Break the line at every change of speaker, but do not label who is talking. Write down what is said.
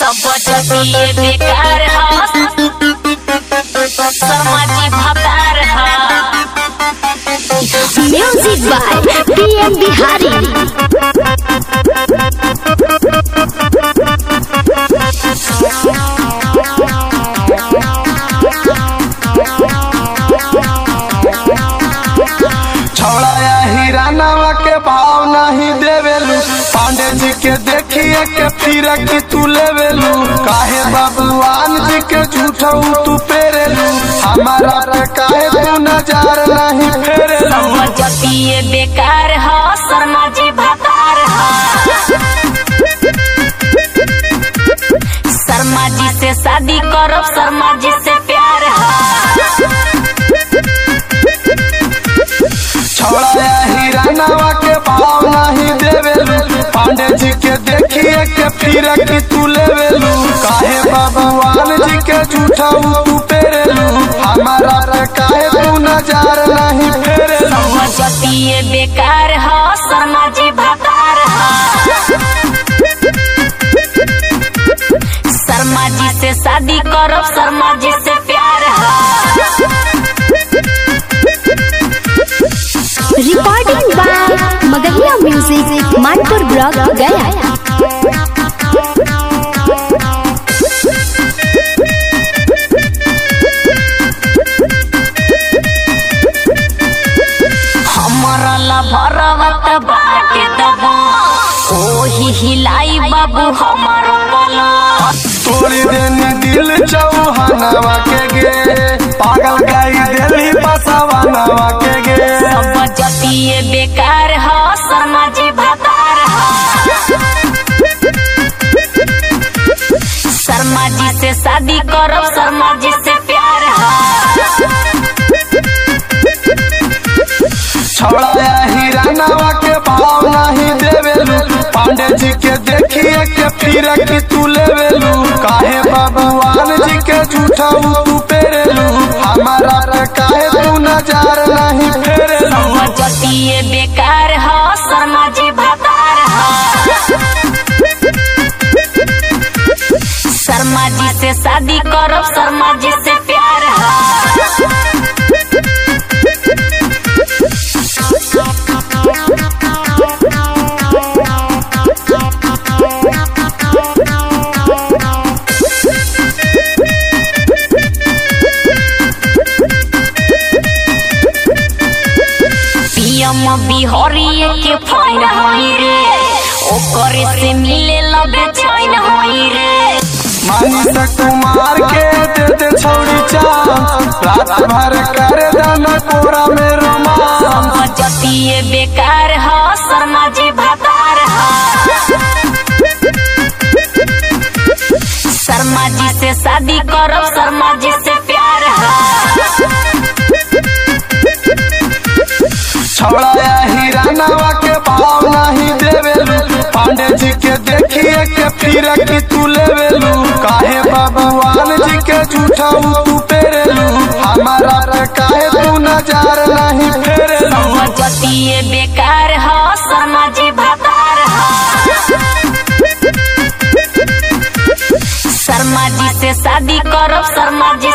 सब जतिये बेकार ह समाजी भतार ह।
Music by PM Bihari.
छोड़ा हिरानावा के भाव नहीं देवेलू, पांडे जी के देखिए के फिर की तू लेवेलू। काहे बाबूआन जी के झूठा तू पेरेलू, हमारा पे काहे तू नजर नहीं फेरेलू।
सब जतिये बेकार ह समाजी भतार ह। शर्मा जी से शादी करो, शर्मा जी से प्यार ह।
छोड़ा हिरानावा के भाव नहीं देवेलू, पांडे जी के देखिए के फिर की तू लेवेलू। काहे बाबूआन जी के झूठा तू पेरेलू, हमारा पे काहे तू नजर नहीं फेरेलू।
सब जतिये बेकार ह शर्मा जी भतार ह। शर्मा जी से शादी करो, शर्मा जी से प्यार ह।
Recording by Magahiya music, Manpur block, Gaya.
हमारा लभरवत बाटे दबो, ओही हिलाई बाबू हमारो बोलो।
तोड़ी देनी दिल चौहानवा के गे, पागल गाई दिल्ली बसवानवा के गे।
सब जतिये बेकार ह शर्मा जी भतार ह। शर्मा जी से शादी करो, शर्मा जी से प्यार ह।
छोड़ा हिरानावा के भाव नहीं देवेलू, पांडे जी के देखिए के फिर की तू लेवेलू। काहे बाबूआन जी के झूठा तू पेरेलू, हमारा पे काहे तू नजर नहीं फेरेलू।
सब जतिये बेकार ह शर्मा जी भतार ह। शर्मा जी से शादी करो, शर्मा जी से प्यार ह। पियम बिहारी के फाइन होई रे, ओकरे से मिले लबे चैन होई रे।
मनीष कुमार के दे दे छोड़ी चांद, रात भर करे दाना कोरा में रोमांस।
सब जतिये बेकार ह शर्मा जी भतार ह। शर्मा जी से शादी करो, शर्मा जी से प्यार ह।
छोड़ा हिरानावा के भाव नहीं देवेलू, पांडे जी के देखिए के फिर की तू लेवेलू। काहे बाबूआन जी के झूठा तू पेरेलू, हमारा पे काहे तू नजर नहीं फेरेलू।
सब जतिये बेकार ह शर्मा जी भतार ह। शर्मा जी से शादी करो, शर्मा जी